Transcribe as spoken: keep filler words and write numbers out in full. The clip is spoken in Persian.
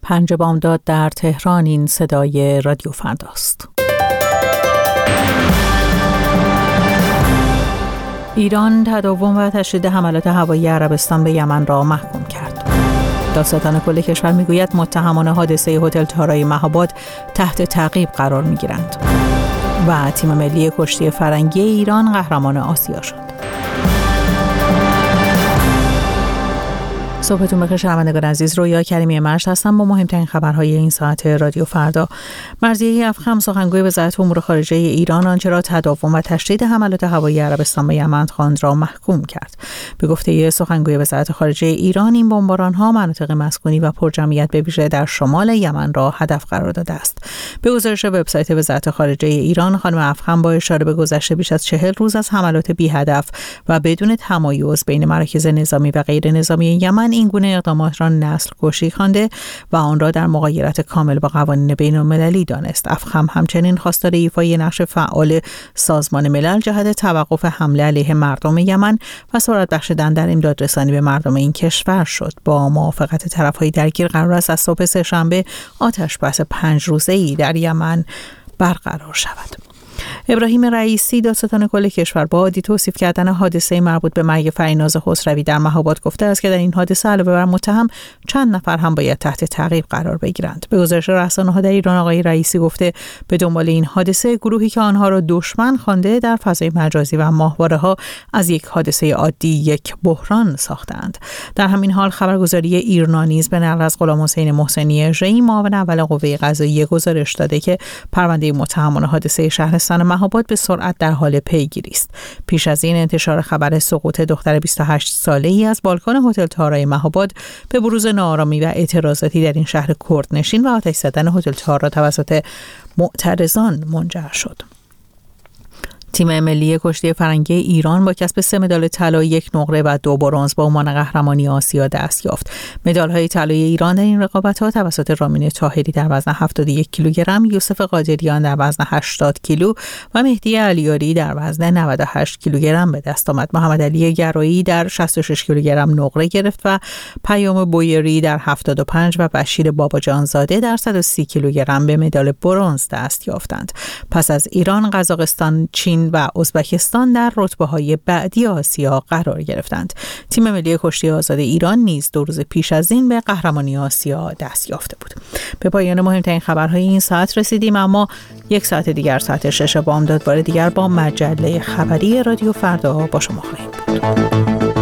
پنج بامداد در تهران. این صدای رادیو فرداست. ایران تداوم و تشدید حملات هوایی عربستان به یمن را محکوم کرد. دادستان کل کشور میگوید متهمان حادثه هتل تارای مهاباد تحت تعقیب قرار میگیرند. و تیم ملی کشتی فرنگی ایران قهرمان آسیا شد. صبحتون بخیر شنوندگان عزیز، رویا کریمی مرشد هستم با مهمترین خبرهای این ساعت رادیو فردا. مرضیه افخم سخنگوی وزارت امور خارجه ایران آنچه را تداوم و تشدید حملات هوایی عربستان به یمن خواند را محکوم کرد. به گفته سخنگوی وزارت خارجه ایران، این بمباران‌ها مناطق مسکونی و پرجمعیت به ویژه در شمال یمن را هدف قرار داده است. به گزارش وبسایت وزارت خارجه ایران، خانم افخم با اشاره به گذشته بیش از چهل روز از حملات بی هدف و بدون تمایز بین مراکز نظامی و غیر نظامی یمن این گونه اقدامات را نسل کشی خوانده و آن را در مغایرت کامل با قوانین بین المللی دانست. افخم همچنین خواستار ایفای نقش فعال سازمان ملل جهت توقف حمله علیه مردم یمن و سرعت بخشیدن در امدادرسانی به مردم این کشور شد. با موافقت طرف‌های درگیر قرار است از صبح سه‌شنبه آتش‌بس پنج روزه‌ای در یمن برقرار شود. ابراهیم رئیسی دادستان کل کشور با عادی توصیف کردن حادثه مربوط به مرگ فریناز خسروی در مهاباد گفته است که در این حادثه علاوه بر متهم چند نفر هم باید تحت تعقیب قرار بگیرند. به گزارش رسانه‌ها در ایران، آقای رئیسی گفته به دنبال این حادثه گروهی که آنها را دشمن خوانده در فضای مجازی و ماهواره‌ها از یک حادثه عادی یک بحران ساختند. در همین حال خبرگزاری ایرنا نیز به نقل از غلامحسین محسنی ژی معاون اول قوه قضاییه گزارش داده که پرونده متهمان حادثه شهرستان مهاباد به سرعت در حال پیگیری است. پیش از این انتشار خبر سقوط دختر بیست و هشت ساله‌ای از بالکن هتل تارای مهاباد به بروز ناآرامی و اعتراضاتی در این شهر کردنشین و آتش زدن هتل تارا توسط معترضان منجر شد. تیم ملی کشتی فرنگی ایران با کسب سه مدال طلا، یک نقره و دو برنز با عنوان قهرمانی آسیا دست یافت. مدال‌های طلای ایران در این رقابت‌ها توسط رامین طاهری در وزن هفتاد و یک کیلوگرم، یوسف قادریان در وزن هشتاد کیلو و مهدی علیاری در وزن نود و هشت کیلوگرم به دست آمد. محمد علی گرایی در شصت و شش کیلوگرم نقره گرفت و پیام بویری در هفتاد و پنج و بشیر باباجانزاده در صد و سی کیلوگرم به مدال برنز دست یافتند. پس از ایران، قزاقستان، چین و ازبکستان در رتبه‌های بعدی آسیا قرار گرفتند. تیم ملی کشتی آزاد ایران نیز دو روز پیش از این به قهرمانی آسیا دست یافته بود. به پایان مهمترین خبرهای این ساعت رسیدیم، اما یک ساعت دیگر ساعت شش بامداد بار دیگر با مجله خبری رادیو فردا با شما خواهیم بود.